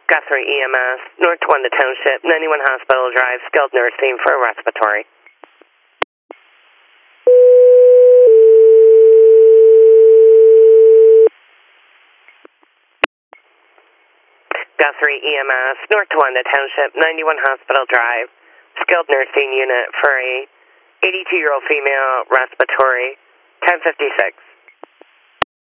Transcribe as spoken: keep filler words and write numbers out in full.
Guthrie E M S, North Towanda Township, ninety-one Hospital Drive, skilled nursing for a respiratory. Guthrie E M S, North Towanda Township, ninety-one Hospital Drive, skilled nursing unit for a eighty-two-year-old female respiratory, ten fifty-six.